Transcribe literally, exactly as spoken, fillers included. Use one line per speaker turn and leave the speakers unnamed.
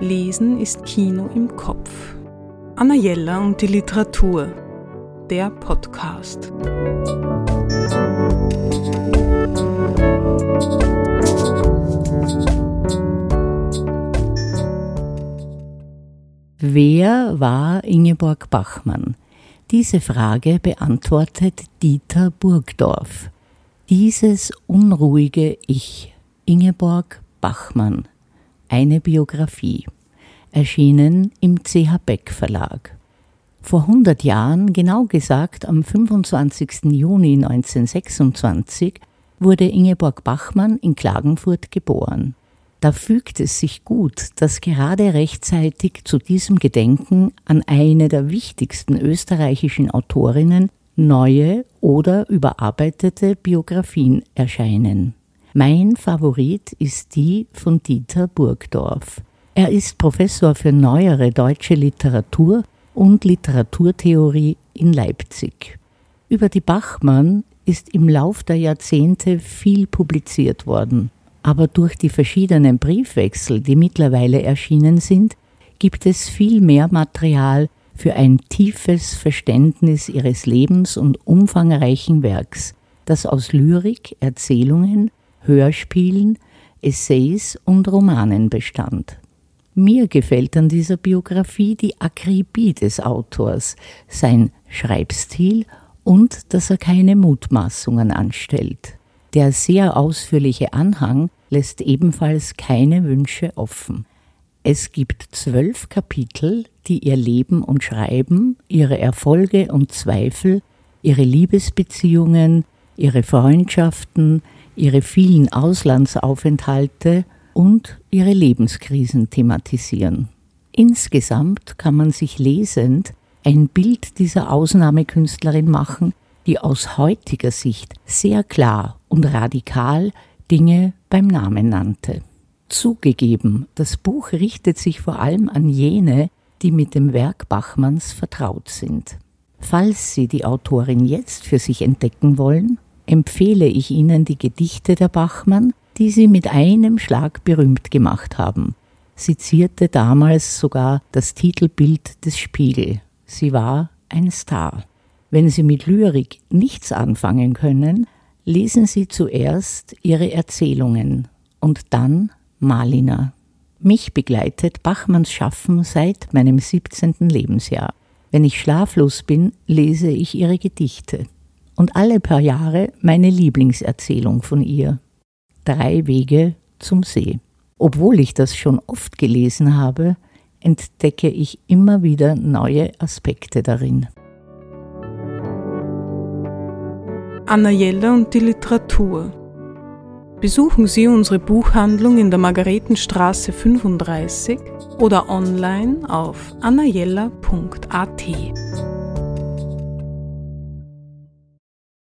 Lesen ist Kino im Kopf. Anna Jeller und die Literatur. Der Podcast.
Wer war Ingeborg Bachmann? Diese Frage beantwortet Dieter Burgdorf. Dieses unruhige Ich, Ingeborg Bachmann, eine Biografie, erschienen im C H Beck Verlag. Vor hundert Jahren, genau gesagt am fünfundzwanzigsten Juni neunzehnhundertsechsundzwanzig, wurde Ingeborg Bachmann in Klagenfurt geboren. Da fügt es sich gut, dass gerade rechtzeitig zu diesem Gedenken an eine der wichtigsten österreichischen Autorinnen neue oder überarbeitete Biografien erscheinen. Mein Favorit ist die von Dieter Burgdorf. Er ist Professor für neuere deutsche Literatur und Literaturtheorie in Leipzig. Über die Bachmann ist im Lauf der Jahrzehnte viel publiziert worden. Aber durch die verschiedenen Briefwechsel, die mittlerweile erschienen sind, gibt es viel mehr Material für ein tiefes Verständnis ihres Lebens und umfangreichen Werks, das aus Lyrik, Erzählungen, Hörspielen, Essays und Romanen bestand. Mir gefällt an dieser Biografie die Akribie des Autors, sein Schreibstil und dass er keine Mutmaßungen anstellt. Der sehr ausführliche Anhang lässt ebenfalls keine Wünsche offen. Es gibt zwölf Kapitel, die ihr Leben und Schreiben, ihre Erfolge und Zweifel, ihre Liebesbeziehungen, ihre Freundschaften, ihre vielen Auslandsaufenthalte und ihre Lebenskrisen thematisieren. Insgesamt kann man sich lesend ein Bild dieser Ausnahmekünstlerin machen, die aus heutiger Sicht sehr klar und radikal Dinge beim Namen nannte. Zugegeben, das Buch richtet sich vor allem an jene, die mit dem Werk Bachmanns vertraut sind. Falls Sie die Autorin jetzt für sich entdecken wollen, empfehle ich Ihnen die Gedichte der Bachmann, die sie mit einem Schlag berühmt gemacht haben. Sie zierte damals sogar das Titelbild des Spiegel. Sie war ein Star. Wenn Sie mit Lyrik nichts anfangen können, lesen Sie zuerst ihre Erzählungen und dann Malina. Mich begleitet Bachmanns Schaffen seit meinem siebzehnten Lebensjahr. Wenn ich schlaflos bin, lese ich ihre Gedichte. Und alle paar Jahre meine Lieblingserzählung von ihr. Drei Wege zum See. Obwohl ich das schon oft gelesen habe, entdecke ich immer wieder neue Aspekte darin.
Anna Jeller und die Literatur. Besuchen Sie unsere Buchhandlung in der Margaretenstraße fünfunddreißig oder online auf anna jeller punkt a t.